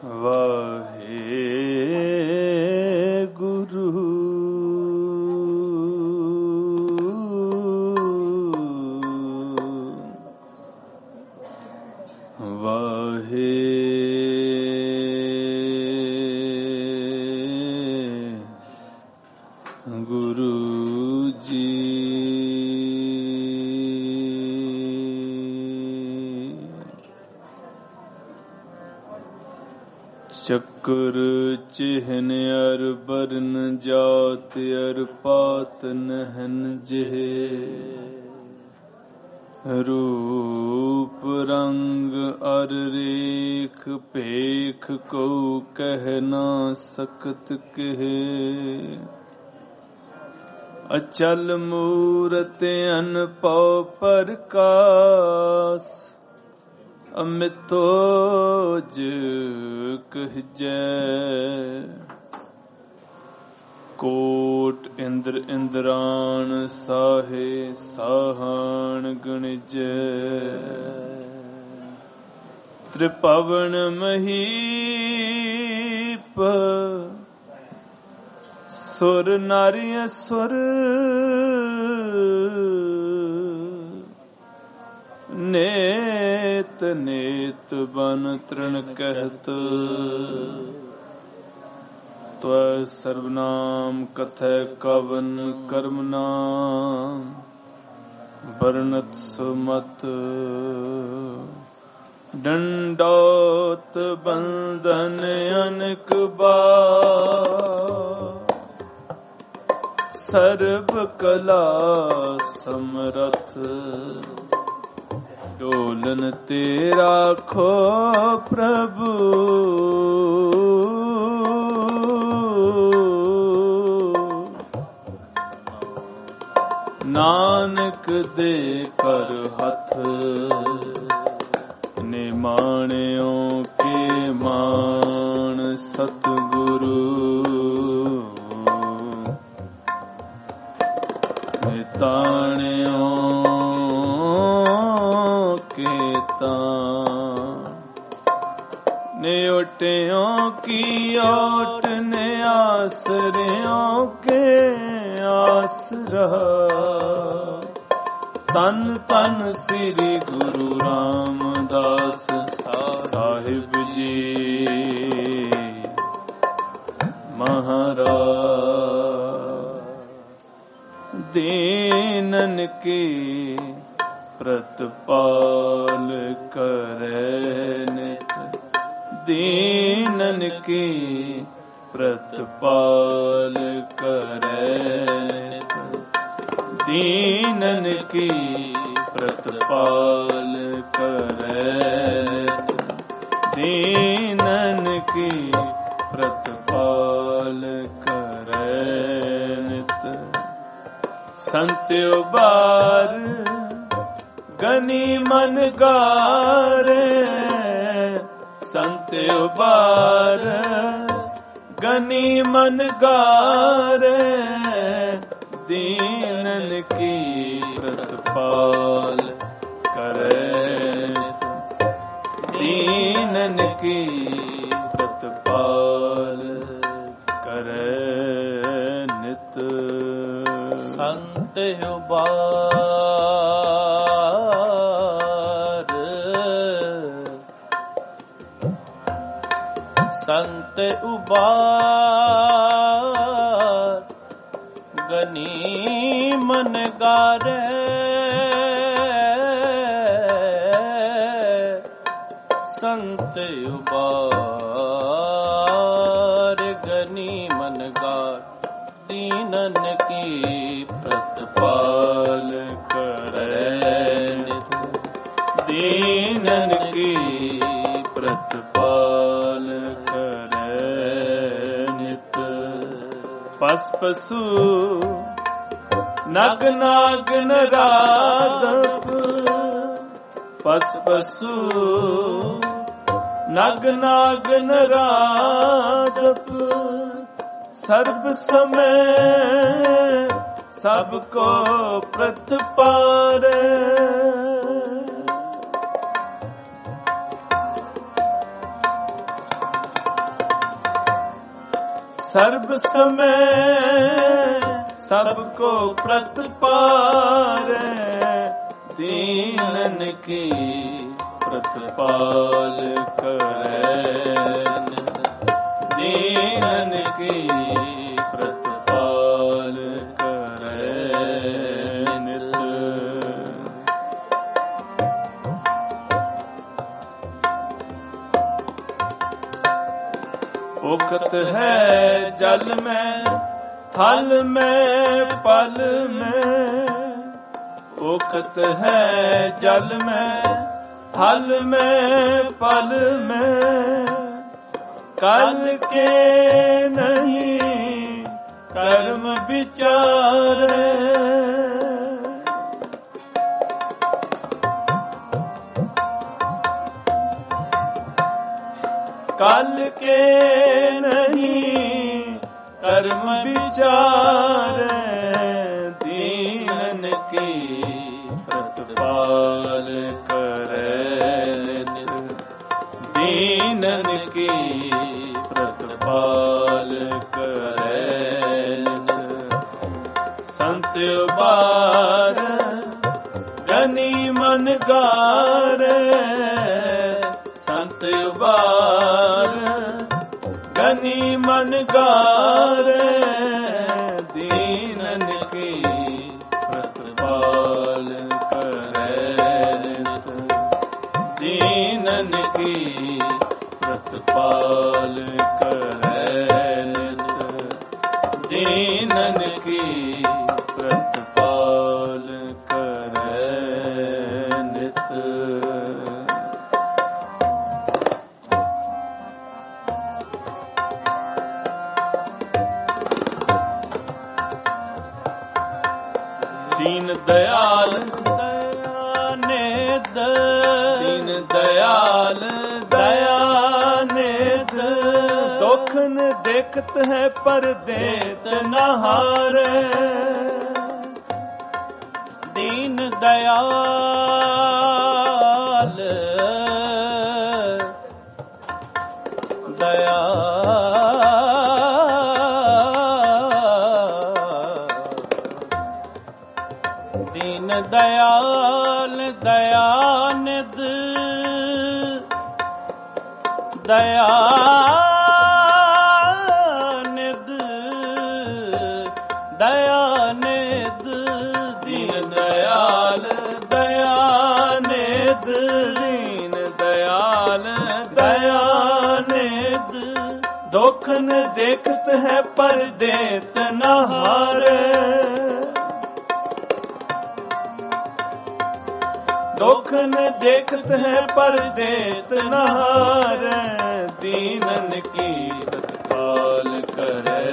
ਵਾਹਿਗੁਰੂ ਚੱਕਰ ਚਿਹਨ ਅਰ ਬਰਨ ਜਾਤ ਅਰ ਪਾਤ ਨਹਨ ਜਿਹ ਰੂਪ ਰੰਗ ਅਰ ਰੇਖ ਭੇਖ ਕੋ ਕਹਿ ਨਾ ਸਕਤ ਕਹਿ ਅਚਲ ਮੂਰਤ ਅਨਭਉ ਪ੍ਰਕਾਸ ਅਮਿਤੋਜ ਕਹਿਜੈ ਕੋਟ ਇੰਦਰ ਇੰਦਰਾਣ ਸਾਹੇ ਸਾਹਣ ਗਣਿਜੈ ਤ੍ਰਿਭਵਨ ਮਹੀਪ ਸੁਰ ਨਾਰੀ ਅਸੁਰ ਨੇਤ ਨੇਤ ਬਨ ਤ੍ਰਿਣ ਕਹਿਤ ਤਵੈ ਸਰਬਨਾਮ ਕਥੈ ਕਵਨ ਕਰਮ ਨਾਮ ਬਰਨਤ ਸੁਮਤ ਡੰਡੋਤ ਬੰਧਨ ਅਨਕ ਬਾਰ ਸਰਬ ਕਲਾ ਸਮਰਥ ਡੋਲਨ ਤੇ ਰਾਖੋ ਪ੍ਰਭੂ ਨਾਨਕ ਦੇ ਕਰ ਹੱਥ ਨਿਮਾਣਿਓ ਕੇ ਮਾਣ ਸਤਿਗੁਰੂ ਨਿਤਾਣਿਓ ਨਿਉਟਿਓ ਕੀ ਓਟ ਨੇ ਆਸਰਿਓ ਕੇ ਆਸਰਾ ਤਨ ਤਨ ਸ੍ਰੀ ਗੁਰੂ ਰਾਮਦਾਸ ਸਾਹਿਬ ਜੀ ਮਹਾਰਾਜ ਦੀਨਨ ਕੀ ਪ੍ਰਤਪਾਲ ਕਰੈ ਨਿਤ ਦੀਨਨ ਕੀ ਪ੍ਰਤਪਾਲ ਕਰੈ ਨਿਤ ਦੀਨਨ ਕੀ ਪ੍ਰਤਪਾਲ ਕਰੈ ਨਿਤ ਦੀਨਨ ਕੀ ਪ੍ਰਤਪਾਲ ਕਰੈ ਨਿਤ ਸੰਤ ਉਬਾਰ ਗਨੀ ਮਨ ਗਾਰੇ ਸੰਤ ਉਬਾਰ ਗਨੀ ਮਨ ਗਾਰੇ ਦੀਨਨ ਕੀ ਪ੍ਰਤਪਾਲ ਕਰੈ ਦੀਨਨ ਕੀ ਪ੍ਰਤਪਾਲ ਕਰੈ ਨਿਤ ਸੰਤ ਉਬਾਰ ਸੰਤ ਉਬਾਰ ਗਨੀ ਮਨ ਗਾਰੇ ਸੰਤ ਉਬਾਰ ਗਨੀ ਮਨ ਗਾਰ ਦੀਨਨ ਕੀ ਪ੍ਰਤਪਾਲ ਕਰੈ ਨਿਤ ਦੀਨਨ ਕੀ ਪ੍ਰਤਪਾਲ ਪਸ ਪਸੂ ਨਗ ਨਾਗ ਨਰਾਦਪ ਪਸ ਪਸੂ ਨਗ ਨਾਗ ਨਰਾਦਪ ਸਰਬ ਸਮੈ ਸਭ ਕੋ ਪ੍ਰਤਪਾਰੈ सर्ब समय सबको प्रतिपाले, दीनन की प्रतिपाल करे, दीनन की प्रतिपाल करे नित। उकत है जल में थल में पल में, उकत है जल में थल में पल में, कल के नहीं कर्म विचारे, कल के नहीं कर्म विचारे, दीनन की प्रतिपाल करे, दीनन की प्रतिपाल करे। संत उबार गनी मन गारे, संत उबार गनी मन गारे, दीनन की प्रतिपाल करे, दीनन की प्रतिपाल करे, दीनन की प्रतिपाल करे नित। दीन दयाल दयानिध, दीन दयाल दयानिध, दुखन देखत है पर देत न हारे, दीन दयाल दीन दयाल दयानिध, दयानिध दयानिध, दीन दयाल दयानिध, दीन दयाल दयानिध, दुखन देखत है पर देत न हारे, दुखन देखत है पर देत न हारे, दीनन की प्रतिपाल करे,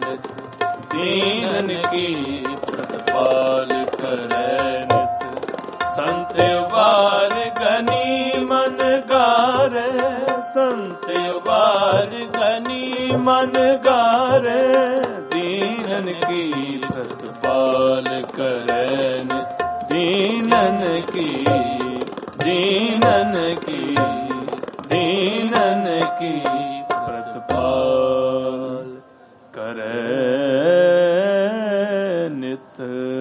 दीनन की प्रतिपाल करे नित। संत उबार गनी मन गारे, संत उबार गनी मन गारे, दीनन की प्रतिपाल करे नित, दीनन की दीनन की दीनन की प्रतिपाल करे नित।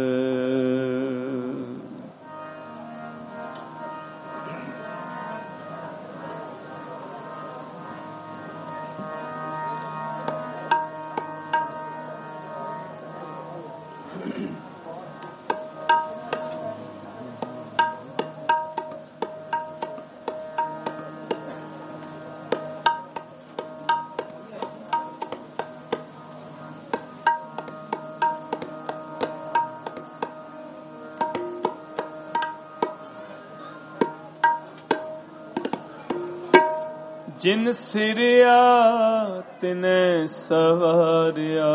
जिन सिरिया तिने सवारिया,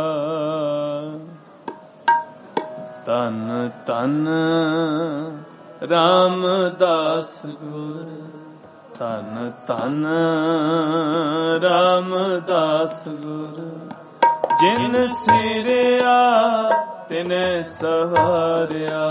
तन तन रामदास गुर, तन तन रामदास गुर। जिन सिरिया तिने सवारिया,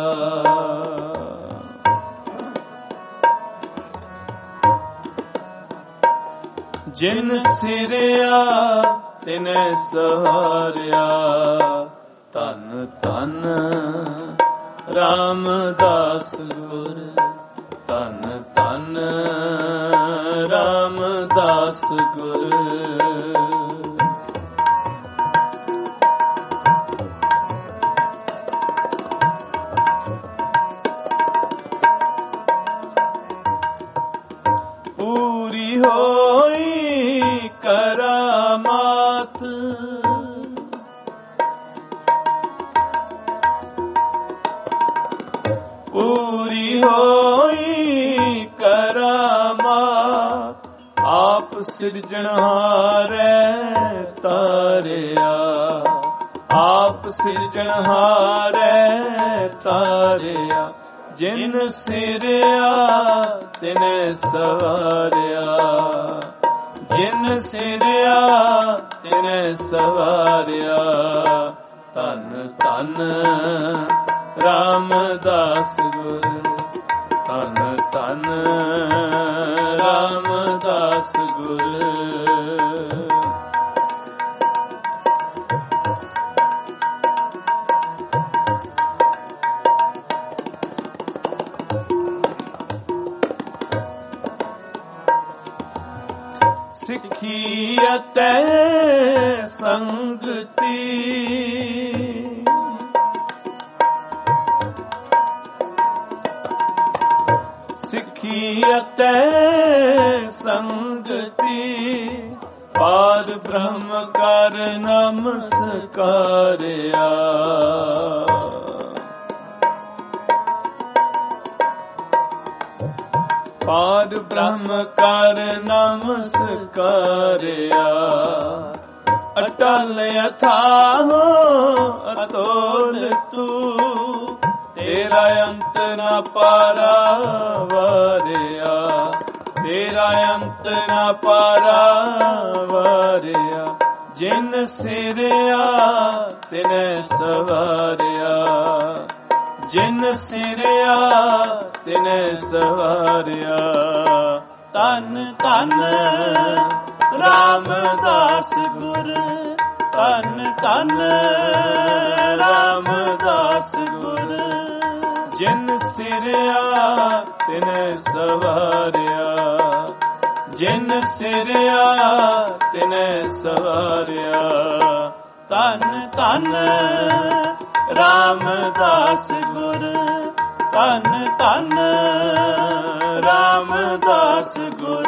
जिन सिरिया ਤਿਨੈ ਸਹਾਰਿਆ। ਧੰਨ ਧੰਨ ਰਾਮਦਾਸ ਗੁਰ, ਧੰਨ ਧੰਨ ਰਾਮਦਾਸ ਗੁਰ। ਪੂਰੀ ਹੋਈ ਕਰਾਮਾਤ, ਪੂਰੀ ਹੋਈ ਕਰਾਮਾਤ, ਆਪ ਸਿਰਜਣਹਾਰੈ ਤਾਰਿਆ, ਆਪ ਸਿਰਜਣਹਾਰੈ ਤਾਰਿਆ। ਜਿਨ ਸਿਰਿਆ ਤਿਨੈ ਸਵਾਰਿਆ, ਜਿਨ ਸਿਰਿਆ ਤਿਨੈ ਸਵਾਰਿਆ। ਧੰਨ ਧੰਨ ਰਾਮਦਾਸ ਗੁਰ, ਧੰਨ ਧੰਨ ਰਾਮਦਾਸ ਗੁਰ। ਸਿੱਖੀ ਅਤੇ ਸੰਗਤੀ, ਸਿੱਖੀ ਅਤੇ ਸੰਗਤੀ, ਪਾਰ ਬ੍ਰਹਮ ਕਰ ਨਮਸਕਾਰਿਆ। ਪਾਰ ਬ੍ਰਹਮ ਕਰ ਨਮਸਕਾਰਿਆ। ਅਟਲ ਅਥਾਹ ਅਤੋਲ ਤੂੰ, ਤੇਰਾ ਅੰਤ ਨ ਪਾਰਾਵਾਰਿਆ, ਤੇਰਾ ਅੰਤ ਨ ਪਾਰਾਵਾਰਿਆ। ਜਿਨ ਸਿਰਿਆ ਤਿਨੈ ਸਵਾਰਿਆ, ਜਿਨ ਸਿਰਿਆ ਤਿਨੈ ਸਵਾਰਿਆ। ਧੰਨ ਧੰਨ ਰਾਮਦਾਸ ਗੁਰ, ਧੰਨ ਧੰਨ ਰਾਮਦਾਸ ਗੁਰ। ਜਿਨ ਸਿਰਿਆ ਤਿਨੈ ਸਵਾਰਿਆ, ਜਿਨ ਸਿਰਿਆ ਤਿਨੈ ਸਵਾਰਿਆ। ਧੰਨ ਧੰਨ ਰਾਮਦਾਸ ਗੁਰ, ਧੰਨ ਧੰਨ ਰਾਮਦਾਸ ਗੁਰ।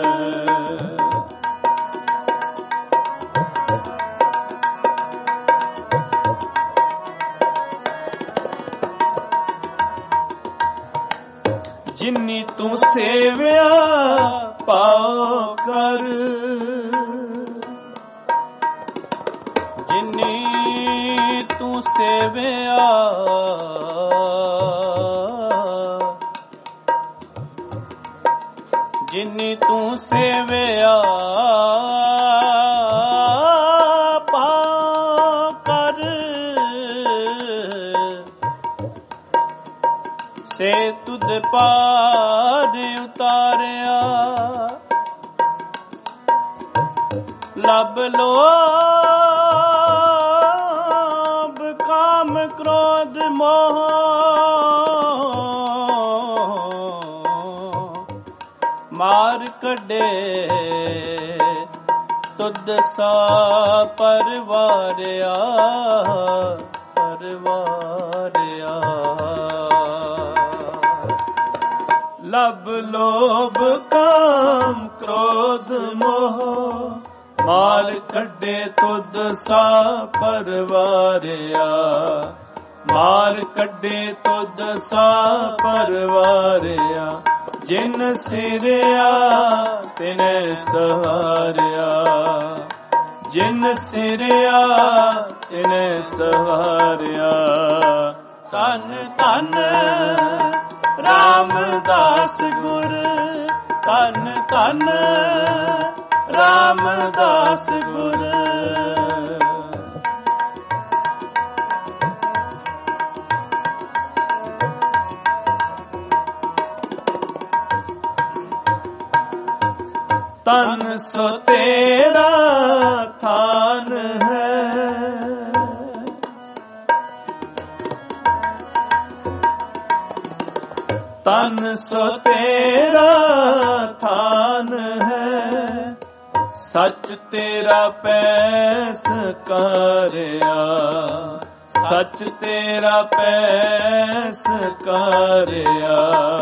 ਜਿਨੀ ਤੂੰ ਸੇਵਿਆ ਪਾਉ ਕਰ, ਜਿਨੀ ਤੂੰ ਸੇਵਿਆ ਜਿਨੀ ਤੂੰ ਸੇਵਿਆ ਪਾਉ ਕਰ, ਸੇ ਤੁਧ ਪਾਰ ਉਤਾਰਿਆ। ਲੱਭ ਲੋਭ ਕਾਮ ਕ੍ਰੋਧ ਮੋਹ, ਮਾਰ ਕੱਢੇ ਤੁਧ ਸਾ ਪਰਵਾਰਿਆ, ਪਰਵਾਰਿਆ। ਲੱਭ ਲੋਭ ਕਾਮ ਕ੍ਰੋਧ ਮੋਹ, ਮਾਰ ਕੱਢੇ ਤੁਧ ਸਾ ਪਰਵਾਰਿਆ, ਮਾਰ ਕੱਢੇ ਤੁਧ ਸਾ ਪਰਵਾਰਿਆ। ਜਿਨ ਸਿਰਿਆ ਤਿਨੈ ਸਹਾਰਿਆ, ਜਿਨ ਸਿਰਿਆ ਤਿਨੈ ਸਹਾਰਿਆ। ਧੰਨ ਧੰਨ ਰਾਮਦਾਸ ਗੁਰ, ਧੰਨ ਧੰਨ ਰਾਮਦਾਸ ਗੁਰ। ਤਨ ਸੋ ਤੇਰਾ ਥਾਂ ਤਨ ਸੋ ਤੇਰਾ ਥਾਨ ਹੈ, ਸੱਚ ਤੇਰਾ ਪੈਸ ਕਾਰਿਆ, ਸੱਚ ਤੇਰਾ ਪੈਸ ਕਾਰਿਆ।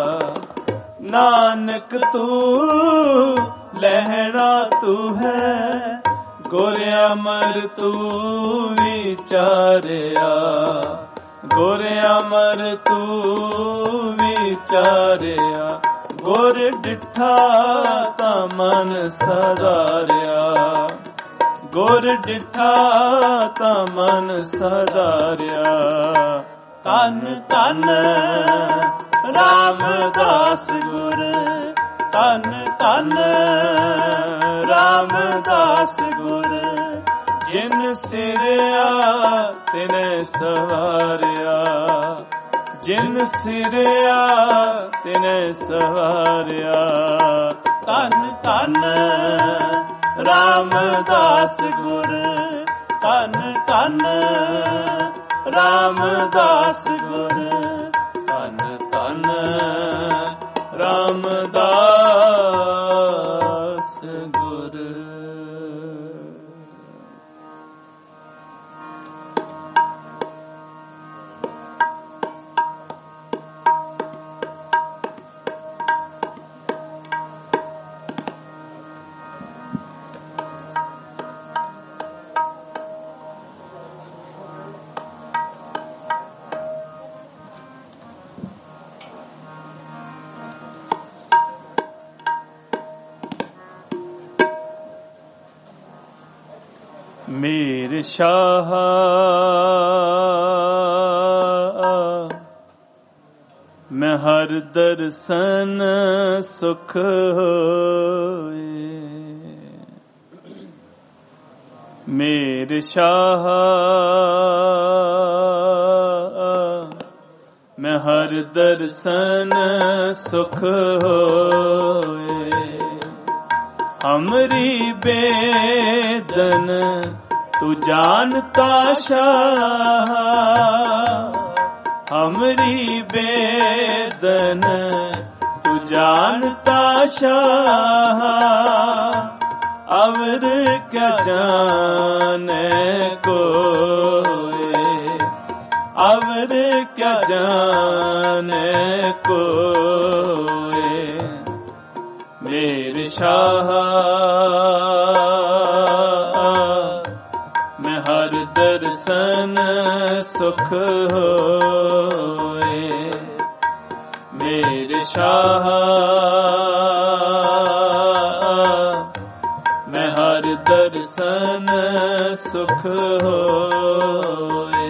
ਨਾਨਕ ਤੂੰ ਲਹਿਣਾ ਤੂੰ ਹੈ, ਗੁਰ ਅਮਰ ਤੂੰ ਵਿਚਾਰਿਆ, ਗੁਰ ਅਮਰ ਤੂੰ ਵਿਚਾਰਿਆ। ਗੁਰ ਡਿਠਾ ਤਾਂ ਮਨ ਸਦਾਰਿਆ, ਗੁਰ ਡਿਠਾ ਤਾਂ ਮਨ ਸਦਾਰਿਆ। ਧੰਨ ਧੰਨ ਰਾਮਦਾਸ ਗੁਰ, ਧੰਨ ਧੰਨ ਰਾਮਦਾਸ ਗੁਰ। ਜਿਨ ਸਿਰਿਆ ਤਿਨੈ ਸਵਾਰਿਆ, ਜਿਨ ਸਿਰਿਆ ਤਿਨੈ ਸਵਾਰਿਆ। ਧੰਨ ਧੰਨ ਰਾਮਦਾਸ ਗੁਰ, ਧੰਨ ਧੰਨ ਰਾਮਦਾਸ ਗੁਰ, ਧੰਨ ਧੰਨ ਰਾਮਦਾਸ ਗੁਰ। ਮੇਰ ਸ਼ਾਹ ਮੈਂ ਹਰ ਦਰਸ਼ਨ ਸੁਖ ਹੋਏ, ਮੇਰ ਸ਼ਾਹ ਮੈਂ ਹਰ ਦਰਸ਼ਨ ਸੁਖ ਹੋਏ। ਹਮਰੀ ਬੇਦਨ ਤੂ ਜਾਨਤਾ ਸ਼ਾਹ, ਹਮਰੀ ਬੇਦਨ ਤੂ ਜਾਨਤਾ ਸ਼ਾਹ। ਅਵਰ ਕਿਆ ਜਾਨੇ ਕੋਏ, ਅਵਰ ਕਿਆ ਜਾਨੇ ਕੋਏ। ਮੇਰ ਸ਼ਾਹ ਮੈਂ ਹਰ ਦਰਸ਼ਨ ਸੁਖ ਹੋਏ, ਮੇਰ ਸ਼ਾਹ ਮੈਂ ਹਰ ਦਰਸ਼ਨ ਸੁਖ ਹੋਏ।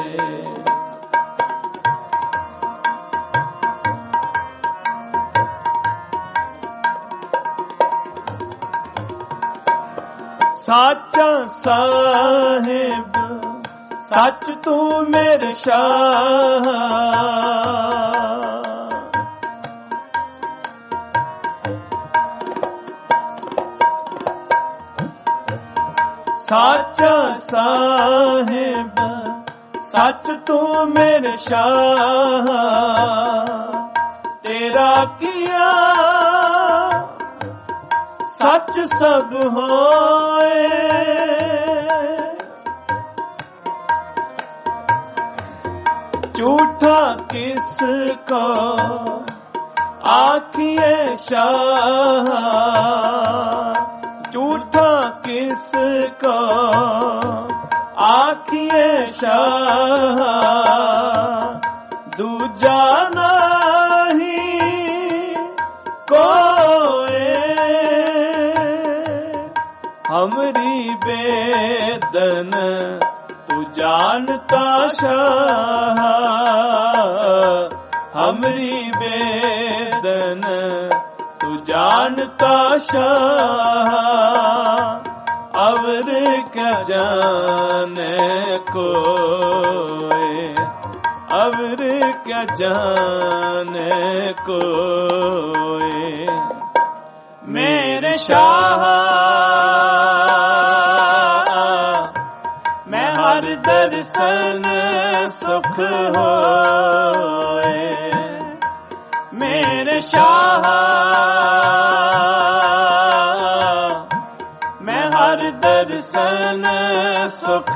ਸਾਚਾ ਸਾਹਿਬ ਸੱਚ ਤੂੰ ਮੇਰੇ ਸ਼ਾਹ, ਸਾਚਾ ਸਾਹਿਬ ਸੱਚ ਤੂੰ ਮੇਰੇ ਸ਼ਾਹ। ਤੇਰਾ ਕੀਆ ਸੱਚ ਸਭ ਹੋਏ, ਝੂਠਾ ਕਿਸ को आखिए शाह, झूठा किस को आखिए शाह, दूजा नहीं कोई हमरी बेदन तू जानता शाह, हमरी बेदन तू जानता शाह, अवर क्या जाने कोई, अवर क्या जाने कोई। मेरे शाह मैं हर दर्शन सुख होए, मेरे मेरे शाह मैं हर दर्शन सुख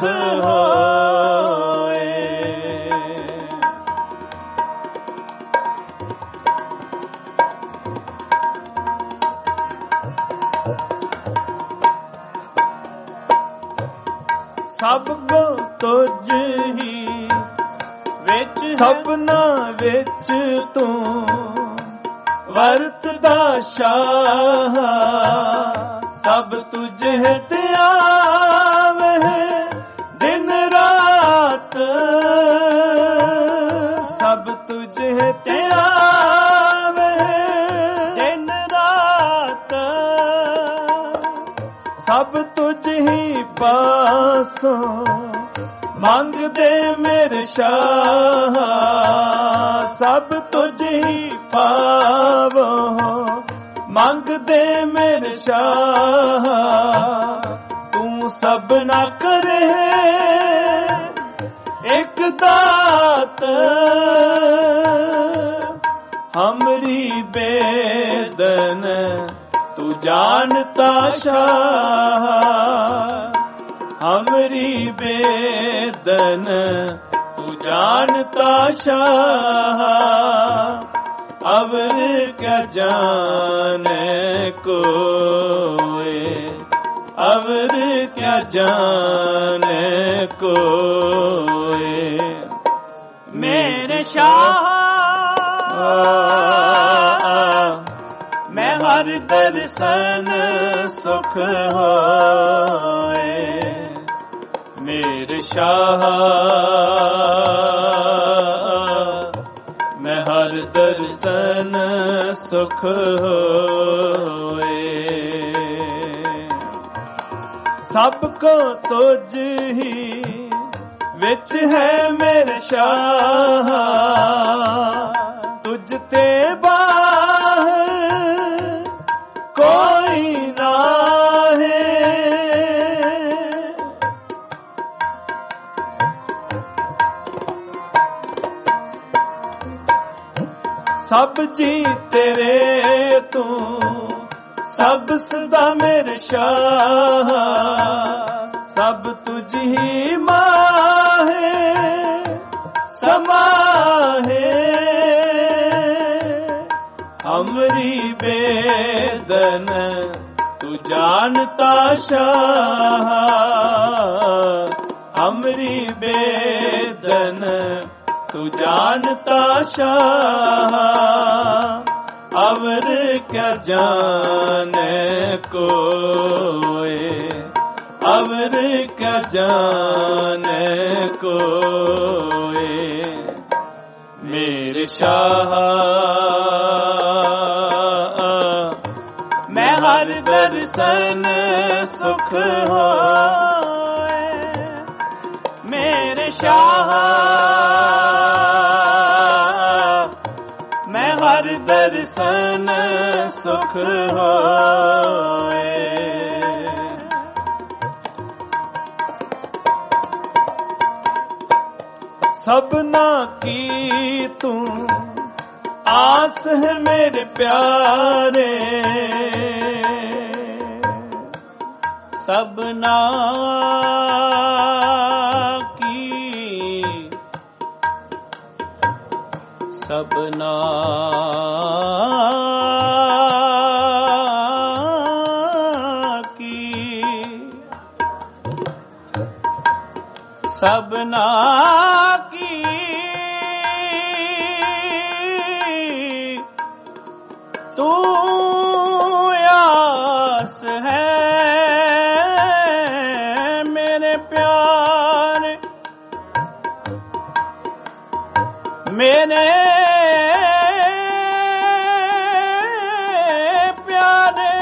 होए। सब को तुझ ही विच सबना विच तू वरतदा शाह सब तुझ हित आवे दिन रात सब तुझ हित आवे दिन रात सब तुझ ही पासों मंग दे मेरे शाह सब तुझ ही पावो मंग दे मेरे शाह तू सब ना करे एक दात हमरी बेदन तू जानता शाह हमरी बेदन तू जानता शाह अवर क्या जाने कोई अवर क्या जाने कोई मेरे शाह मैं हर दर्शन सुख होए। मेरे शाह मैं हर दर्शन सुख होए। सबको तुझ ही विच है मेरे शाह तुझ ते बाहर कोई ना है सब जी तेरे तू सब सदा मेरे शाह सब तुझ ही माहे समाहे हमरी बेदन तू जानता शाह हमरी बेदन तू जानता शाह अवर क्या जाने कोई अवर क्या जाने कोई मेरे शाह मैं हर दर्शन सुख होए। मेरे शाह मैं हर दर्शन सुख होए। सबना की तू आस है मेरे प्यारे सबना की सबना की सबना की तू आस है मेरे प्यारे मेरे प्यारे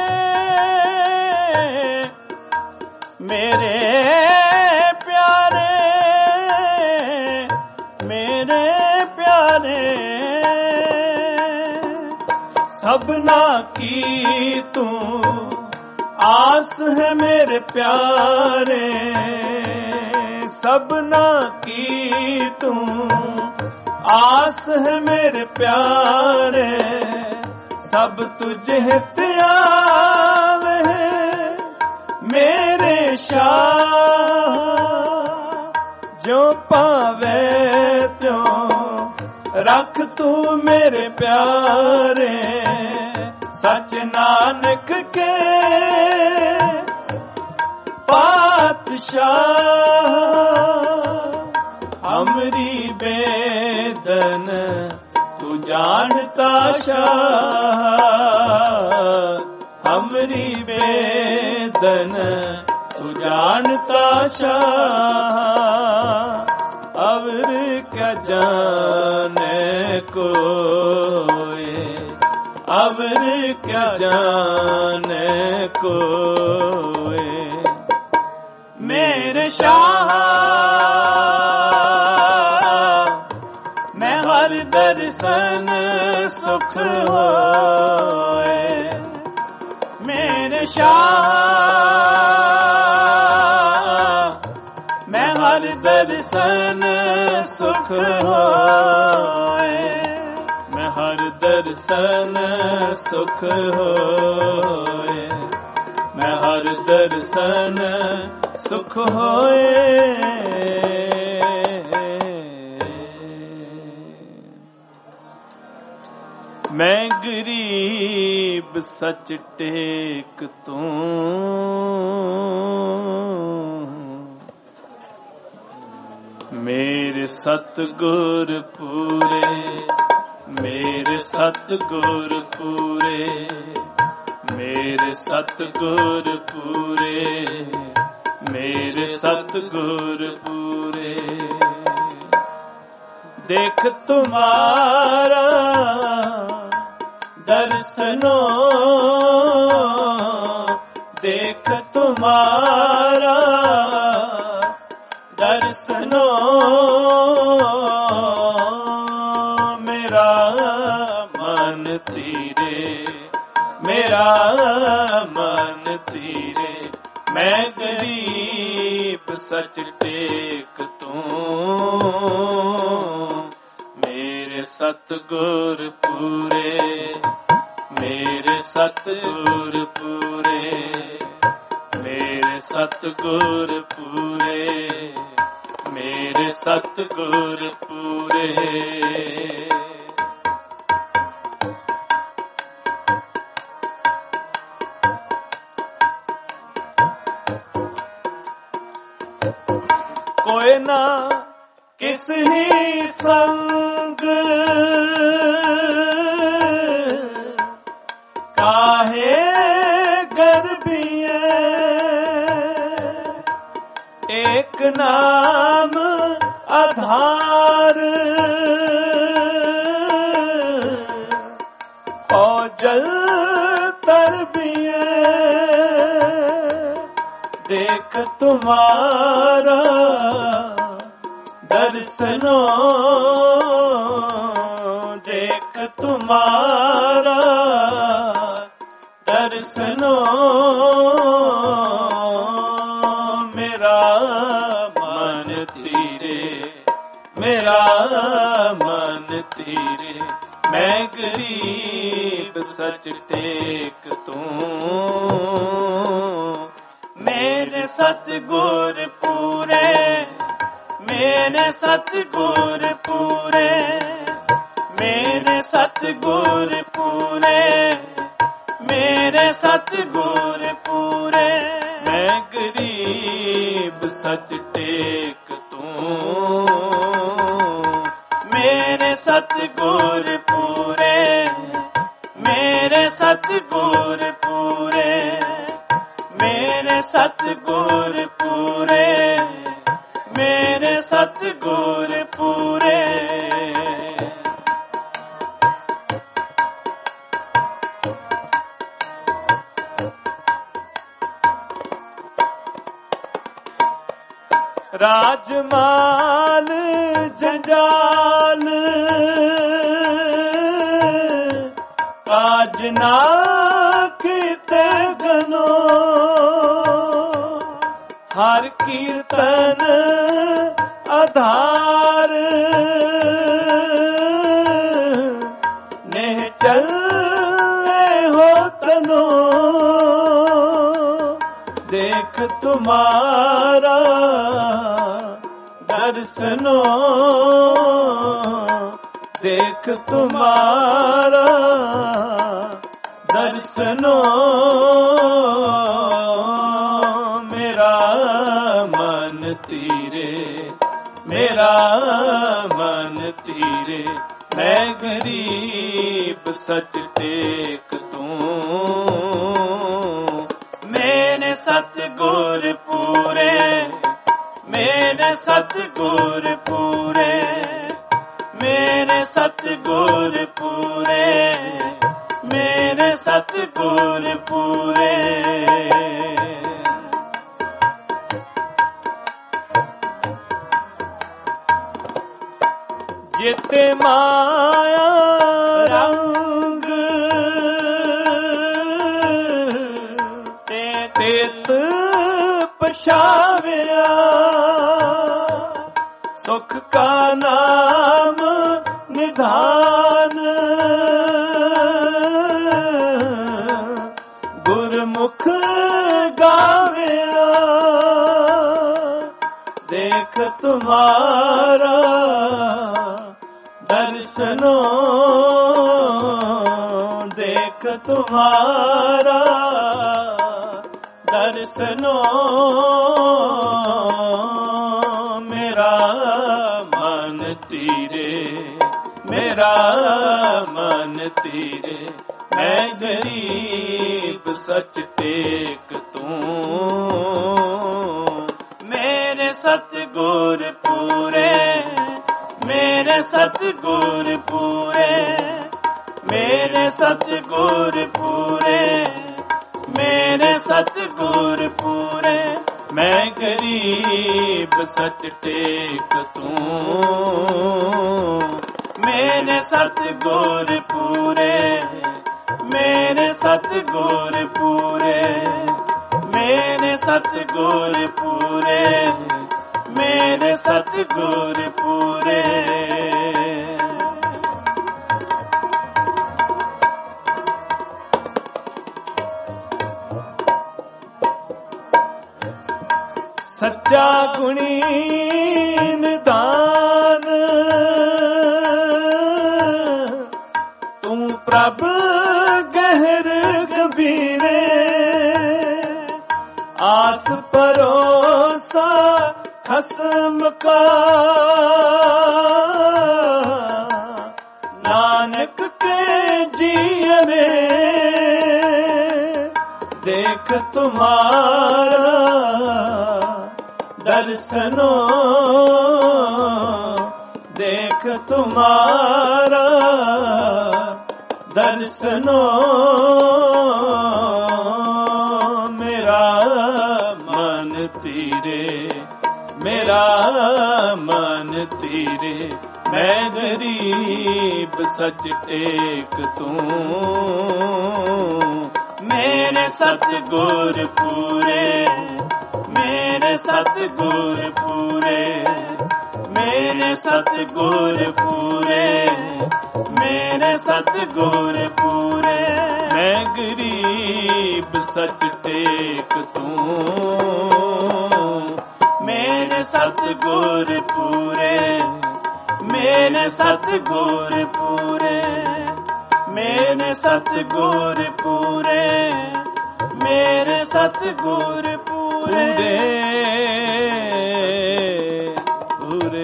मेरे प्यारे मेरे प्यारे सबना की तू आस है मेरे प्यारे सबना की तू आस है मेरे प्यारे ਸਭ ਤੁਝ ਹਿਤ ਆਵੇ ਮੇਰੇ ਸ਼ਾਹ, ਜੋ ਪਾਵੇ ਤਿਉ ਰੱਖ ਤੂੰ ਮੇਰੇ ਪਿਆਰੇ। ਸਚ ਨਾਨਕ ਕੇ ਪਾਤਸ਼ਾਹ, ਹਮਰੀ ਬੇਦਨ ਤੂੰ ਜਾਣਤਾ ਸ਼ਾਹ, ਹਮਰੀ ਬੇਦਨ ਤੂੰ ਜਾਣਤਾ ਸ਼ਾਹ। ਅਵਰ ਕਿਆ ਜਾਣੇ ਕੋਏ, ਅਵਰ ਕਿਆ ਜਾਣੇ ਕੋਏ। ਮੇਰੇ ਸ਼ਾਹ ਮੈਂ ਹਰ ਦਰਸ਼ਨ ਸੁਖ ਹੋਏ। ਮੇਰੇ ਸ਼ਾਹ ਮੈਂ ਹਰ ਦਰਸ਼ਨ ਸੁਖ ਹੋਏ। ਮੈਂ ਹਰ ਦਰਸ਼ਨ ਸੁਖ ਹੋਏ। ਮੈਂ ਹਰ ਦਰਸ਼ਨ ਸੁਖ ਹੋਏ। ਮੈਂ ਗਰੀਬ ਸੱਚ ਟੇਕ ਤੂੰ, ਮੇਰੇ ਸਤਿਗੁਰ ਪੂਰੇ, ਮੇਰੇ ਸਤਿਗੁਰ ਪੂਰੇ, ਮੇਰੇ ਸਤਿਗੁਰ ਪੂਰੇ, ਮੇਰੇ ਸਤਿਗੁਰ ਪੂਰੇ। ਦੇਖ ਤੁਮਾਰਾ ਦਰਸਨੋ, ਦੇਖ ਤੁਮਾਰਾ ਦਰਸਨੋ। ਮੇਰਾ ਮਨ ਤੀਰੇ, ਮੇਰਾ ਮਨ ਤੀਰੇ। ਮੈਂ ਗਰੀਬ ਸੱਚ ਟੇਕ ਤੂੰ, ਮੇਰੇ ਸਤਿਗੁਰ ਪੂਰੇ, ਮੇਰੇ ਸਤਿਗੁਰ ਪੂਰੇ, ਮੇਰੇ ਸਤਿਗੁਰ ਪੂਰੇ, ਮੇਰੇ ਸਤਿਗੁਰ ਪੂਰੇ। कोई ना किस ही संग काहे गर्भिए, एक नाम आधार औजल तरबिए। देख तुम्हारा दर्शनो, देख तुम्हारा दर्शनो। मेरा मन तीरे, मेरा मन तीरे। मैं गरीब सच टेक तूं, मेरे सतगुर पूरे, मेरे सतगुर पूरे, मेरे सतगुर पूरे, मेरे सतगुर पूरे। मैं गरीब सच टेक तूं, मेरे सतगुर पूरे, मेरे सतगुर पूरे, मेरे सतगुर पूरे, मेरे सतगुर पूरे। राजमाल जंजाल काज ना कीते गनो, हर कीर्तन आधार नेह चल देख तुम्हारा दर्शनो, देख तुम्हारा दर्शनो। मेरा मन तीरे, मेरा मन तीरे, मैं गरीब सच टेक तूं। मेरे सतगुर पूरे, मेरे सतगुर पूरे, मेरे सतगुर पूरे, मेरे सतगुर पूरे। जिते माया रंग तेत पछाविया, सुख का नाम निधान गुरमुख गाविया। देख तुम्हारा दर्शनो, देख तुम्हारा दर्शनो। मेरा मन तीरे, मेरा मन तीरे, मैं गरीब सच टेक तूं। मेरे सतगुर पूरे, मेरे सतगुर पूरे, मेरे सतगुर पूरे, मेरे सतगुर पूरे। मैं गरीब सच टेक तूं। मेरे सतगुर पूरे, मेरे सतगुर पूरे, मेरे सतगुर पूरे, मेरे सतगुर पूरे। सच्चा गुणी निदान तू प्रभ गहर गंभीरे। आस परोसा खसम का नानक के जीने। देख तुम्हारा दर्शनो, देख तुम्हारा दर्शनो। मेरा मन तीरे, मेरा मन तीरे, मैं गरीब सच टेक तूं। मेरे सतगुर पूरे, मेरे सतगुर पूरे, मेरे सतगुर पूरे, मेरे सतगुर पूरे। मैं गरीब सच टेक तूं। मेरे सतगुर पूरे, मेरे सतगुर पूरे, मेरे सतगुर पूरे, मेरे सतगुर पूरे, पूरे।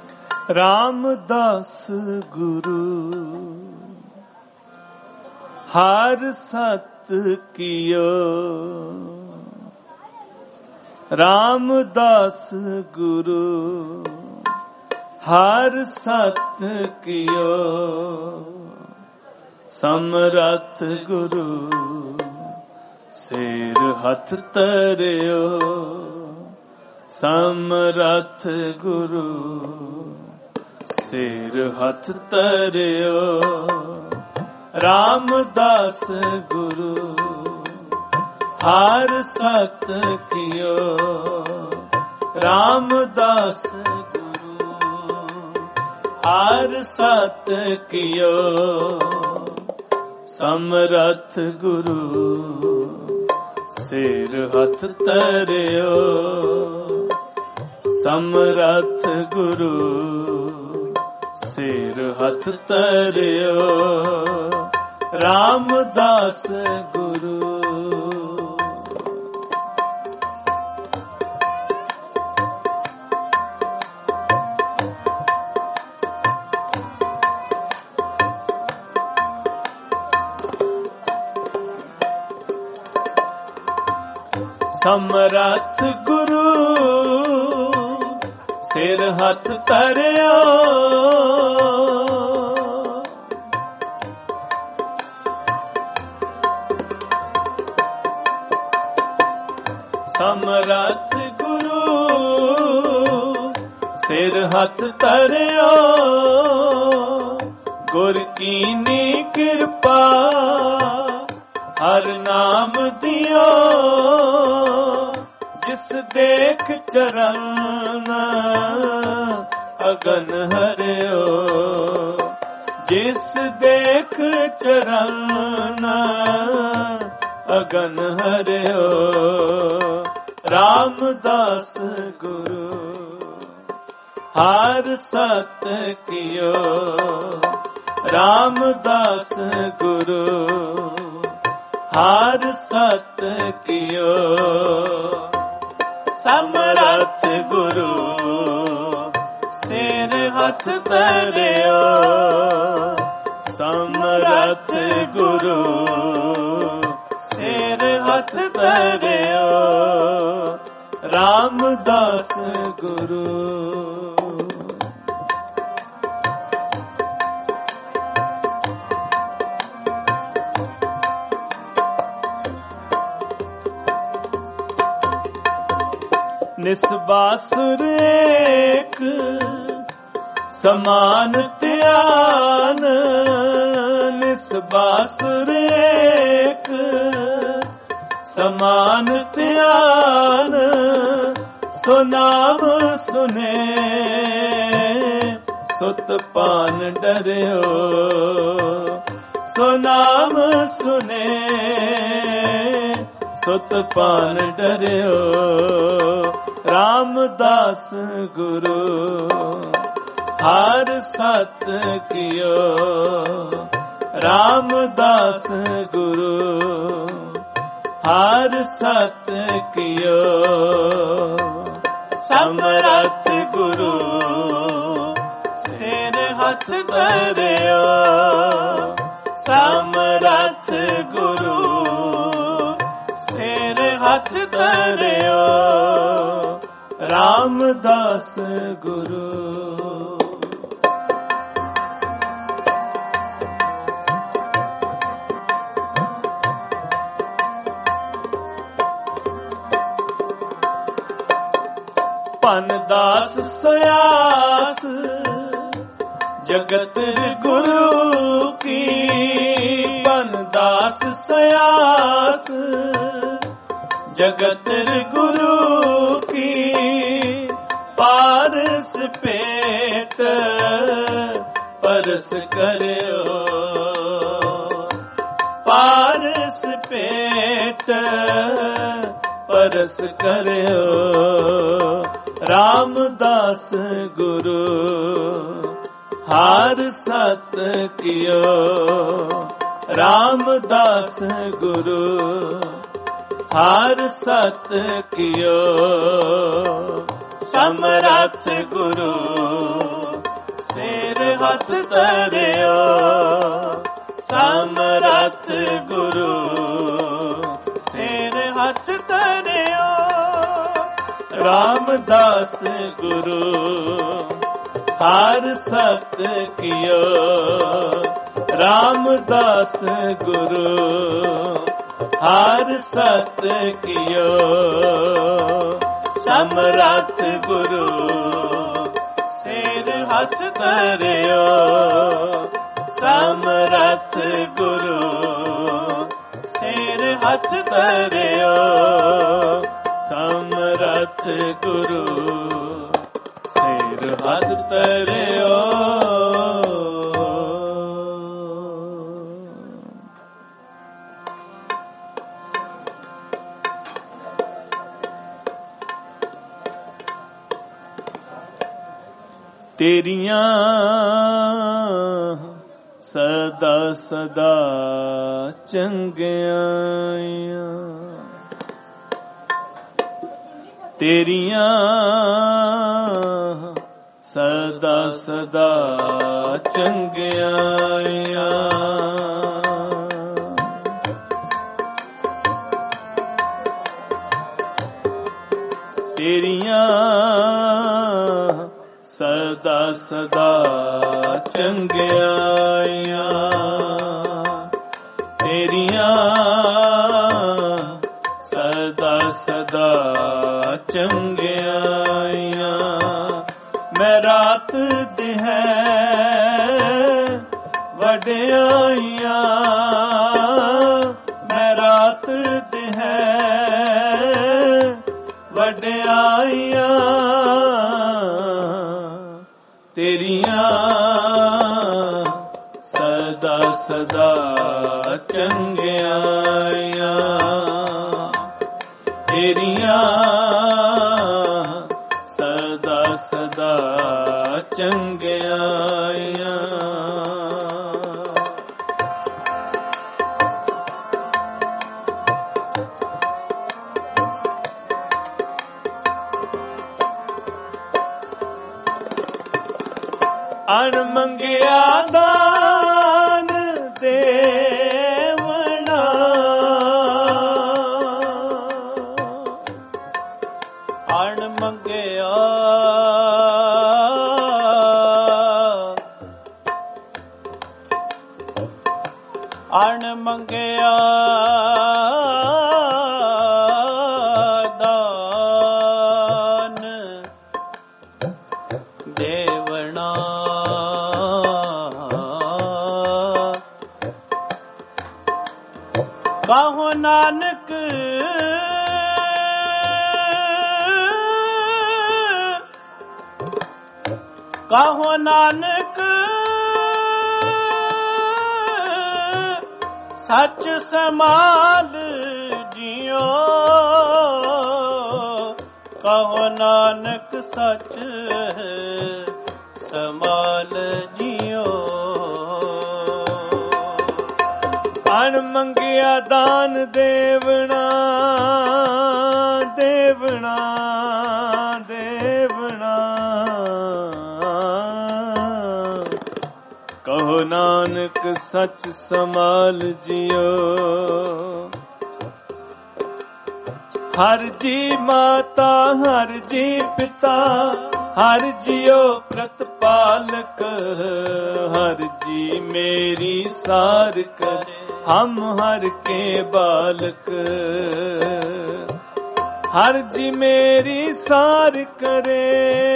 रामदास गुरु ਹਰ ਸਤ ਕੀਓ। ਰਾਮਦਾਸ ਗੁਰੂ ਹਰ ਸਤ ਕੀਓ। ਸਮਰੱਥ ਗੁਰੂ ਸਿਰ ਹੱਥ ਧਰਿਓ। ਸਮਰੱਥ ਗੁਰੂ ਸਿਰ ਹੱਥ ਧਰਿਓ। ਰਾਮਦਾਸ ਗੁਰੂ ਹਰ ਸਤ ਕੀਓ। ਰਾਮਦਾਸ ਗੁਰੂ ਹਰ ਸਤ ਕੀਓ। ਸਮਰੱਥ ਗੁਰੂ ਸਿਰ ਹੱਥ ਧਰਿਓ। ਸਮਰੱਥ ਗੁਰੂ ਸਿਰ ਹੱਥ ਧਰਿਓ। ਰਾਮਦਾਸ ਗੁਰੂ ਸਮਰੱਥ ਗੁਰੂ ਸਿਰ ਹੱਥ ਧਰਿਓ। ਸਮਰੱਥ ਗੁਰੂ ਸਿਰ ਹੱਥ ਧਰਿਓ। ਗੁਰ ਕੀਨੀ ਕਿਰਪਾ ਹਰ ਨਾਮ ਦਿਓ। ਜਿਸ ਦੇਖ ਚਰਨ ਅਗਨ ਹਰਿਓ। ਜਿਸ ਦੇਖ ਚਰਨ ਅਗਨ ਹਰਿਓ। ਰਾਮਦਾਸ ਗੁਰੂ ਹਰ ਸਤ ਕੀਓ। ਰਾਮਦਾਸ ਗੁਰੂ ਹਰ ਸਤ ਕੀਓ। ਸਮਰੱਥ ਗੁਰੂ ਸਿਰ ਹੱਥ ਧਰਿਓ। ਸਮਰੱਥ ਗੁਰੂ ਸਿਰ ਹੱਥ ਧਰਿਓ। ਰਾਮਦਾਸ ਗੁਰੂ ਨਿਸਬਾਸੁਰ ਏਕ ਸਮਾਨ ਧਿਆਨ। ਨਿਸਬਾਸੁਰ ਏਕ ਸਮਾਨ ਧਿਆਨ। ਸੋ ਨਾਮ ਸੁਨੇ ਸੁਤ ਪਾਨ ਡਰਿਓ। ਸੋ ਨਾਮ ਸੁਨੇ ਸੁਤ ਪਾਨ ਡਰਿਓ। ਰਾਮਦਾਸ ਗੁਰੂ ਹਰ ਸਤ ਕੀਓ। ਰਾਮਦਾਸ ਗੁਰੂ ਹਰ ਸਤ ਕੀਓ। ਸਮਰੱਥ ਗੁਰੂ ਸਿਰ ਹੱਥ ਧਰਿਓ। ਸਮਰੱਥ ਗੁਰੂ ਸਿਰ ਹੱਥ ਧਰਿਓ। ਰਾਮਦਾਸ ਗੁਰੂ ਪਨਦਾਸ ਸਿਆਸ ਜਗਤ ਗੁਰੂ ਕੀ। ਪਨਦਾਸ ਸਿਆਸ ਜਗਤ ਗੁਰੂ ਕੀ। ਪਾਰਸ ਪੇਟ ਪਰਸ ਕਰਿਓ। ਪਾਰਸ ਪੇਟ ਪਰਸ ਕਰਿਓ। ਰਾਮਦਾਸ ਗੁਰੂ ਹਰ ਸਤ ਕੀਓ। ਰਾਮਦਾਸ ਗੁਰੂ ਹਰ ਸਤ ਕੀਓ। ਸਮਰੱਥ ਗੁਰੂ ਸਿਰ ਹੱਥ ਧਰਿਓ। ਸਮਰੱਥ ਗੁਰੂ ਸਿਰ ਹੱਥ ਧਰਿਓ। ਰਾਮਦਾਸ ਗੁਰੂ ਹਰ ਸਤ ਕੀਓ। ਰਾਮਦਾਸ ਗੁਰੂ ਹਰ ਸਤ ਕੀਓ। ਸਮਰੱਥ ਗੁਰੂ ਸਿਰ ਹੱਥ ਧਰਿਓ। ਸਮਰੱਥ ਗੁਰੂ ਸਿਰ ਹੱਥ ਧਰਿਓ। ਸਮਰੱਥ ਗੁਰੂ ਸਿਰ ਹੱਥ ਧਰਿਓ। ਤੇਰੀਆਂ ਸਦਾ ਸਦਾ ਚੰਗਿਆਈਆਂ। ਤੇਰੀਆਂ ਸਦਾ ਸਦਾ ਚੰਗਿਆਈਆਂ। ਤੇਰੀਆਂ ਸਦਾ ਸਦਾ ਚੰਗਿਆਈਆਂ। ਤੇਰੀਆਂ ਸਦਾ ਸਦਾ ਚੰਗਿਆਈਆਂ। ਮੈਂ ਰਾਤ ਦਿਹੈ ਵਡਿਆਈਆਂ। ਮੈਂ ਰਾਤ ਦਿਹੈ ਵਡਿਆਈਆਂ। ਤੇਰੀਆਂ ਸਦਾ ਸਦਾ ਚੰਗਿਆਈਆਂ। ਤੇਰੀਆਂ ਸਦਾ ਸਦਾ ਚੰਗਿਆਈਆਂ। ਅਣਮੰਗਿਆ ਦਾਨ ਦੇਵਣਾ। ਅਣਮੰਗਿਆ ਅਣਮੰਗਿਆ ਦਾਨ ਦੇਵਣਾ। ਕਹੋ ਨਾਨਕ ਕਹੋ ਨਾਨਕ ਸੱਚ ਸਮਾਲ ਜਿਉ। ਕਹੋ ਨਾਨਕ ਸੱਚ ਸਮਾਲ ਜਿਉ। ਅਣਮੰਗਿਆ ਦਾਨ ਦੇਵਣਾ ਦੇਵਣਾ ਦੇਵਣਾ। ਕਹੋ ਨਾਨਕ ਸੱਚ ਸਮਾਲ ਜਿਉ। ਹਰ ਜੀ ਮਾਤਾ ਹਰ ਜੀ ਪਿਤਾ ਹਰ ਜਿਉ ਪ੍ਰਤਪਾਲਕ। ਹਰ ਜੀ ਮੇਰੀ ਸਾਰ ਕਰੇ ਹਮ ਹਰ ਕੇ ਬਾਲਕ। ਹਰ ਜੀ ਮੇਰੀ ਸਾਰ ਕਰੇ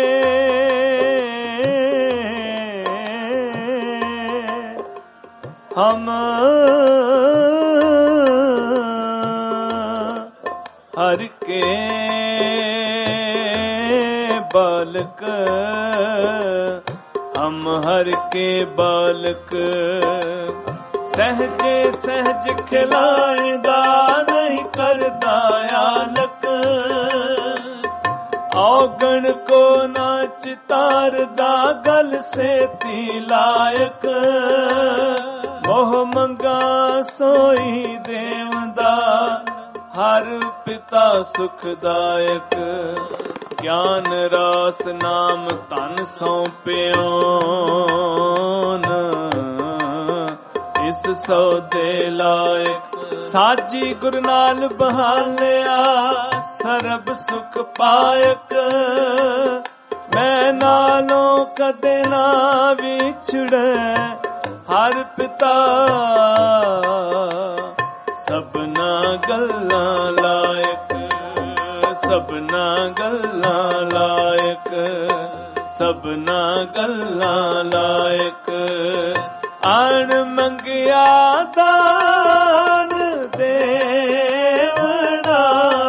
ਹਮ ਹਰ ਕੇ ਬਾਲਕ। ਹਮ ਹਰ ਕੇ ਬਾਲਕ। ਸਹਿਜੇ ਸਹਿਜ ਖਿਲਾਇਦਾ ਨਹੀਂ ਕਰਦਾ ਆਲਕ। ਔਗਣ ਕੋ ਨਾ ਚਿਤਾਰਦਾ ਗਲ ਸੇਤੀ ਲਾਇਕ। ਮੋਹ ਮੰਗਾ ਸੋਈ ਦੇਵਦਾ ਹਰ ਪਿਤਾ ਸੁਖਦਾਇਕ। ਗਿਆਨ ਰਾਸ ਨਾਮ ਧਨ ਸੌਂਪਿਓਨ। ਇਸ ਸੌਦੇ ਲਾਇਕ। ਸਾਜੀ ਗੁਰ ਨਾਲ ਬਹਾਲਿਆ ਸਰਬ ਸੁਖ ਪਾਇਕ। ਮੈਂ ਨਾਲੋਂ ਕਦੇ ਨਾ ਵਿਛੜੈ ਹਰ ਪਿਤਾ ਸਭਨਾ ਗੱਲਾਂ ਲਾਇਕ। ਸਭਨਾ ਗੱਲਾਂ ਲਾਇਕ। ਸਭਨਾ ਗੱਲਾਂ ਲਾਇਕ। ਅਣ ਮੰਗਿਆ ਦਾਨ ਦੇਵਣਾ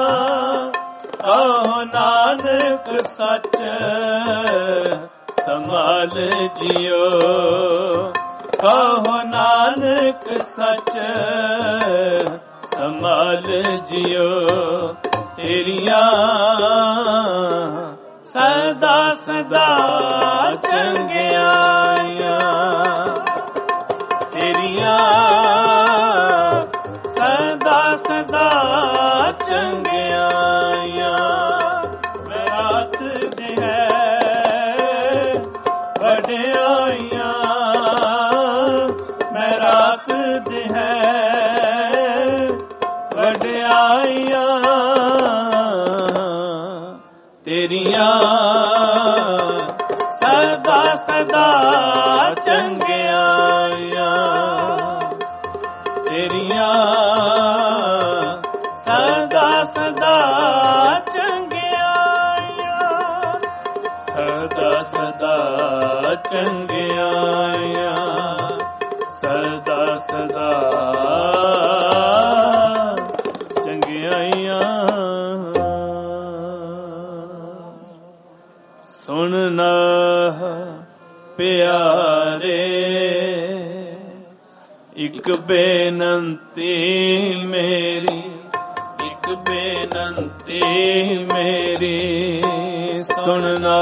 ਕਹੋ ਨਾਨਕ ਸੱਚ ਸੰਭਾਲ ਜਿਉ। ਕਹੋ ਨਾਨਕ ਸੱਚ ਸੰਭਾਲ ਜਿਉ। ਤੇਰੀਆਂ ਸਦਾ ਸਦਾ ਚੰਗਿਆਈਆਂ। ਤੇਰੀਆਂ ਸਦਾ ਸਦਾ ਚੰਗਿਆਈਆਂ। ਮੈਂ ਰਾਤ ਦੇ ਵਡਿਆਈਆਂ। ਮੈਂ ਰਾਤ ਦੇ ਵਡਿਆਈਆਂ। ਤੇਰੀਆਂ ਸਦਾ ਸਦਾ ਚੰਗਿਆਈਆਂ। ਤੇਰੀਆਂ ਸਦਾ ਸਦਾ ਚੰਗਿਆਈਆਂ। ਸਦਾ ਸਦਾ ਚੰਗਿਆਈਆਂ। ਸਦਾ ਸਦਾ ਚੰਗਿਆਈਆਂ। ਸੁਣਨਾ ਪਿਆਰੇ ਇੱਕ ਬੇਨੰਤੀ ਮੇਰੀ। ਇੱਕ ਬੇਨੰਤੀ ਮੇਰੀ ਸੁਣਨਾ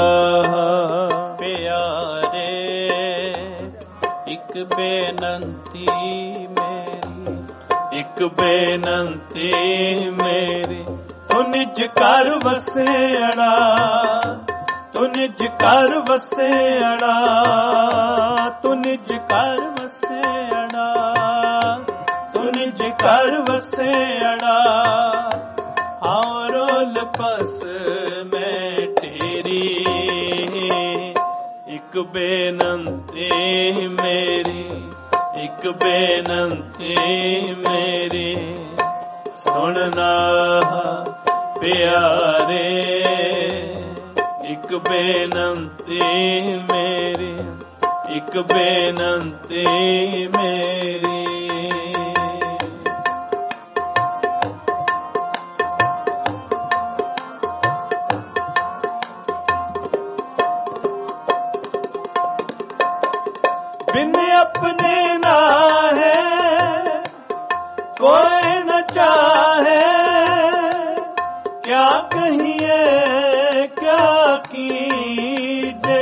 ਪਿਆਰੇ। ਇੱਕ ਬੇਨੰਤੀ ਮੇਰੀ। ਇੱਕ ਬੇਨੰਤੀ ਮੇਰੀ। ਤੂੰ ਨਿਜ ਘਰ ਵਸੇੜਾ। ਤੂੰ ਨਿਜ ਘਰ ਵਸੇੜਾ। ਤੂੰ ਨਿਜ ਘਰ ਵਸੇੜਾ। ਤੂੰ ਨਿਜ ਘਰ ਵਸੇੜਾ। ਔਰਲ ਪਸ ਮੈਂ ਤੇਰੀ। ਇੱਕ ਬੇਨੰਤੀ ਮੇਰੀ। ਇੱਕ ਬੇਨੰਤੀ ਮੇਰੀ ਸੁਣਨਾ ਪਿਆਰੇ। ਇੱਕ ਬੇਨੰਤੀ ਮੇਰੀ। ਇੱਕ ਬੇਨੰਤੀ ਮੇਰੀ। बिन अपने ना है कोई न चाहे। क्या कहिए क्या कीजे।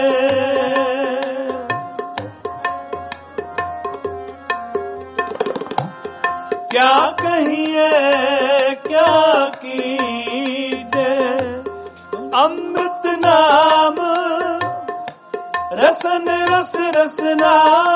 क्या कहिए क्या कीजे। अमृत नाम रसन रस रसना।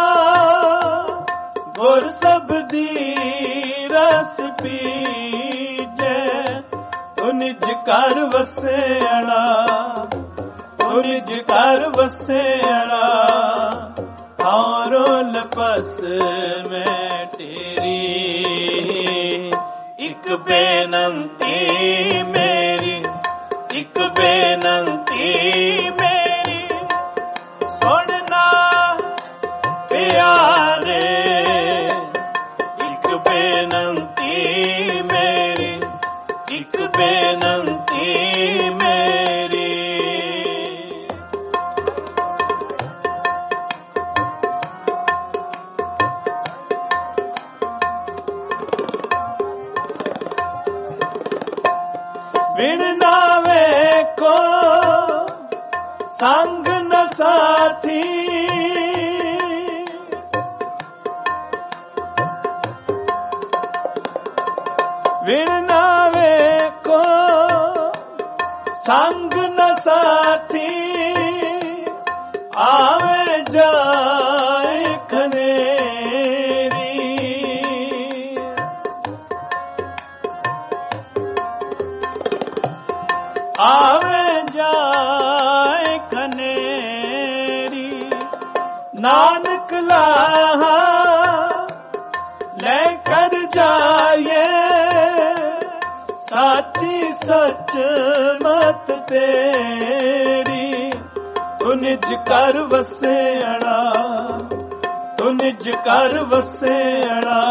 गुर सबदी रस पीजे। तू निज घर वसेड़ा। तू निज घर वसेड़ा। औरों पस मैं तेरी। एक बेनंती मेरी। एक बेनंती मेरी सुनना प्यारे। एक बेनंती मेरी। एक बेनंती मेरी। बिन नावे को संग न साथी। बिन नावे को संग न साथी। आवे जाए खनेरी। ਆਵੇ ਜਾਏ ਖਨੇਰੀ। ਨਾਨਕ ਲਾਹਾ ਲੈ ਕਰ ਜਾਏ ਸਾਚੀ ਸੱਚ ਮਤ ਤੇਰੀ। ਤੂੰ ਨਿਜ ਕਰ ਵਸੇੜਾ, ਤੂੰ ਨਿਜ ਕਰ ਵਸੇੜਾ,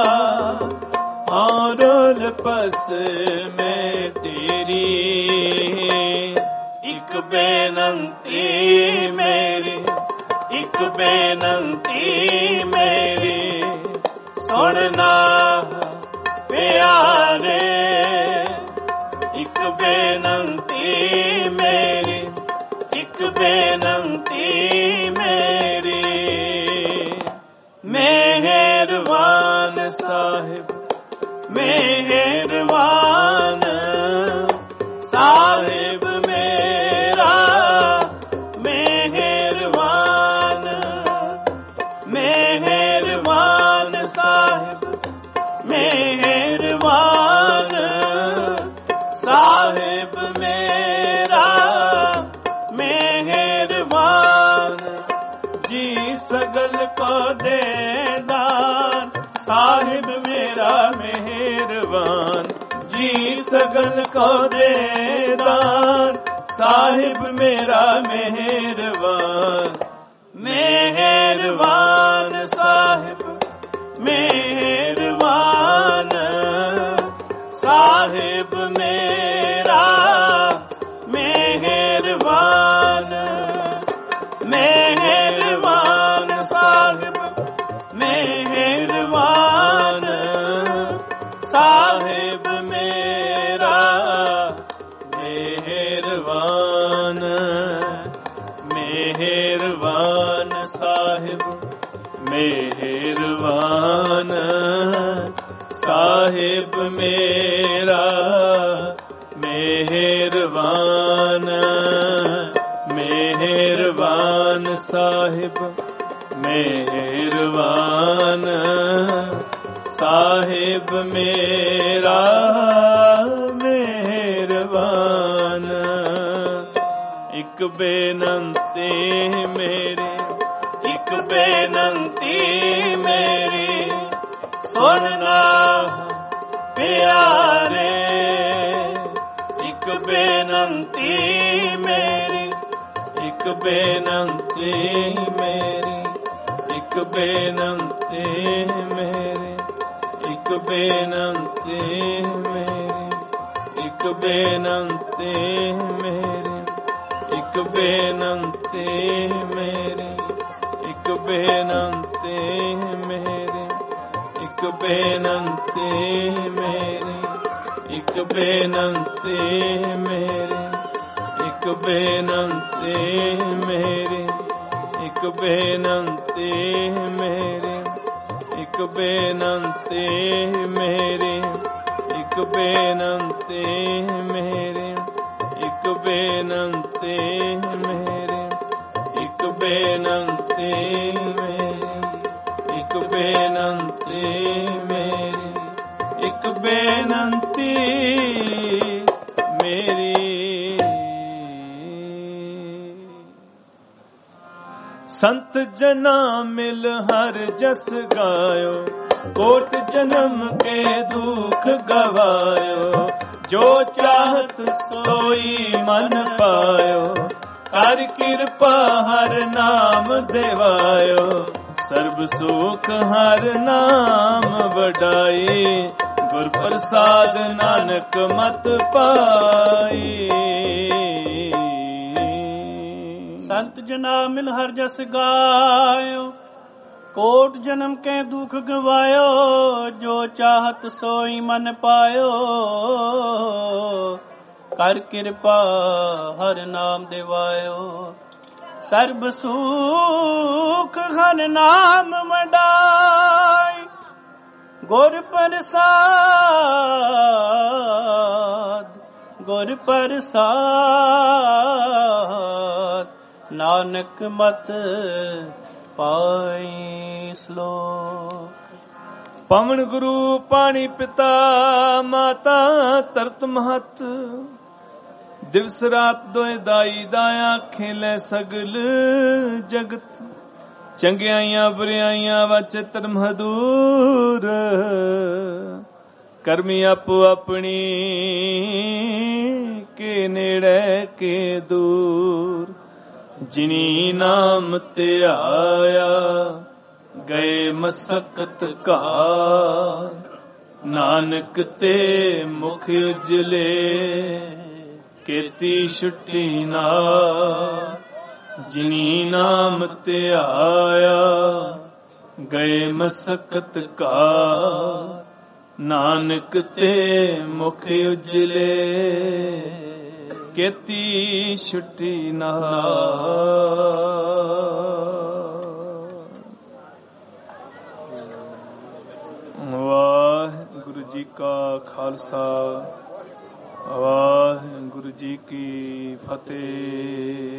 ਔਰ ਪਸ ਮੈਂ ਤੇਰੀ। ਇੱਕ ਬੇਨੰਤੀ ਮੇਰੀ, ਇੱਕ ਬੇਨੰਤੀ ਮੇਰੀ, ਸੁਣਨਾ ਪਿਆਰੇ। ਇੱਕ ਬੇਨੰਤੀ ਮੇਰੀ, ਇੱਕ ਬੇਨੰਤੀ ਮੇਰੀ। ਮਿਹਰਬਾਨ ਸਾਹਿਬ, ਮਿਹਰਬਾਨ ਸਾਹਿਬ ਮੇਰਾ, ਮਿਹਰਬਾਨ, ਮਿਹਰਬਾਨ ਸਾਹਿਬ, ਮਿਹਰਬਾਨ ਸਾਹਿਬ ਮੇਰਾ, ਮਿਹਰਬਾਨ। ਜੀ ਸਗਲ ਕੋ ਦੇਦਾਨ ਸਾਹਿਬ ਮੇਰਾ ਮਿਹਰਬਾਨ। ਜੀ ਸਗਲ ਕੋ ਦੇਦਾਨ ਸਾਹਿਬ ਮੇਰਾ ਮਿਹਰਬਾਨ। ਮਿਹਰਬਾਨ ਸਾਹਿਬ, ਮਿਹਰਬਾਨ ਸਾਹਿਬ ਮੇਰਾ, ਮਿਹਰਬਾਨ, ਮਿਹਰਬਾਨ ਸਾਹਿਬ, ਮਿਹਰਬਾਨ ਸਾਹਿਬ ਮੇਰਾ, ਮਿਹਰਬਾਨ, ਮਿਹਰਬਾਨ ਸਾਹਿਬ, ਮਿਹਰਬਾਨ ਸਾਹਿਬ ਮੇਰਾ, ਮਿਹਰਬਾਨ, ਮਿਹਰਬਾਨ ਸਾਹਿਬ, ਮਿਹਰਬਾਨ ਸਾਹਿਬ ਮੇਰਾ, ਮਿਹਰਬਾਨ। ਇੱਕ ਬੇਨੰਤੀ ਮੇਰੀ, ਇੱਕ ਬੇਨੰਤੀ ਮੇਰੀ, ਸੁਣਨਾ ਪਿਆਰੇ। ਇੱਕ ਬੇਨੰਤੀ ਮੇਰੀ, ਇੱਕ ਬੇਨੰਤੀ ਮੇਰੀ, ਇੱਕ ਬੇਨੰਤੀ ਮੇਰੀ, ਇੱਕ ਬੇਨੰਤੀ ਮੇਰੀ, ਇੱਕ ਬੇਨੰਤੀ ਮੇਰੀ, ਇੱਕ ਬੇਨੰਤੀ ਮੇਰੀ, ਇੱਕ ਬੇਨੰਤੀ ਮੇਰੀ, ਇੱਕ ਬੇਨੰਤੀ ਮੇਰੀ, ਇੱਕ ਬੇਨੰਤੀ ਮੇਰੀ, ਇੱਕ ਬੇਨੰਤੀ ਮੇਰੀ, ਇੱਕ ਬੇਨੰਤੀ ਮੇਰੀ, ਇੱਕ ਬੇਨੰਤੀ ਮੇਰੀ, ਇੱਕ ਬੇਨੰਤੀ ਮੇਰੀ, ਇੱਕ ਬੇਨੰਤੀ ਮੇਰੀ, ਇੱਕ ਬੇਨੰਤੀ ਮੇਰੀ, ਇੱਕ ਬੇਨੰਤੀ ਮੇਰੀ, ਇੱਕ ਬੇਨੰਤੀ ਮੇਰੀ। ਸੰਤ ਜਨਾ ਮਿਲ ਹਰ ਜਸ ਗਾਇਓ, ਕੋਟ ਜਨਮ ਕੇ ਦੁਖ ਗਵਾਇਓ। ਜੋ ਚਾਹਤ ਸੋਈ ਮਨ ਪਾਇਓ, ਕਰ ਕਿਰਪਾ ਹਰ ਨਾਮ ਦੇਵਾਇਓ। ਸਰਬ ਸੁਖ ਹਰ ਨਾਮ ਵਡਾਈ, ਗੁਰ ਪ੍ਰਸਾਦ ਨਾਨਕ ਮਤ ਪਾਈ। ਸੰਤ ਜਨਾ ਮਿਲ ਹਰ ਜਸ ਗਾਇਓ, ਕੋਟ ਜਨਮ ਕੇ ਦੁਖ ਗਵਾਇਓ। ਜੋ ਚਾਹਤ ਸੋਈ ਮਨ ਪਾਇਓ, ਕਰ ਕਿਰਪਾ ਹਰ ਨਾਮ ਦੇਵਾਇਓ। ਸਰਬ ਸੁਖ ਹਰ ਨਾਮ ਵਡਾਈ, ਗੁਰ ਪ੍ਰਸਾਦ, ਗੁਰ ਪ੍ਰਸਾਦ ਨਾਨਕ ਮਤ ਪਾਈ। ਸ਼ਲੋਕ। ਪਵਨ ਗੁਰੂ ਪਾਣੀ ਪਿਤਾ ਮਾਤਾ ਤਰਤ ਮਹਤ, ਦਿਵਸ ਰਾਤ ਦੋਇ ਦਾਈ ਦਾਇਆ ਖੇਲੇ ਸਗਲ ਜਗਤ ਚੰਗਿਆਈਆਂ ਬੁਰਿਆਈਆਂ ਵਚ ਧਰਮ ਹਦੂਰ ਕਰਮੀ ਆਪੋ ਆਪਣੀ ਕੇ ਨੇੜੇ ਕੇ ਦੂਰ ਜਿਨੀ ਨਾਮ ਤੇ ਆਇਆ ਗਏ ਮਸਕਤ ਘਾਰ ਨਾਨਕ ਤੇ ਮੁਖ ਉਜਲੇ ਕੀਤੀ ਛੁੱਟੀ ਨਾ ਜਿਨੀ ਨਾਮ ਤੇ ਆਇਆ ਗਏ ਮਸਕਤ ਘਾਰ ਨਾਨਕ ਤੇ ਮੁਖ ਉਜਲੇ ਕੀਤੀ ਛੁੱਟੀ ਨਾ। ਵਾਹਿਗੁਰੂ ਜੀ ਕਾ ਖਾਲਸਾ ਵਾਹਿਗੁਰੂ ਜੀ ਕੀ ਫਤਿਹ।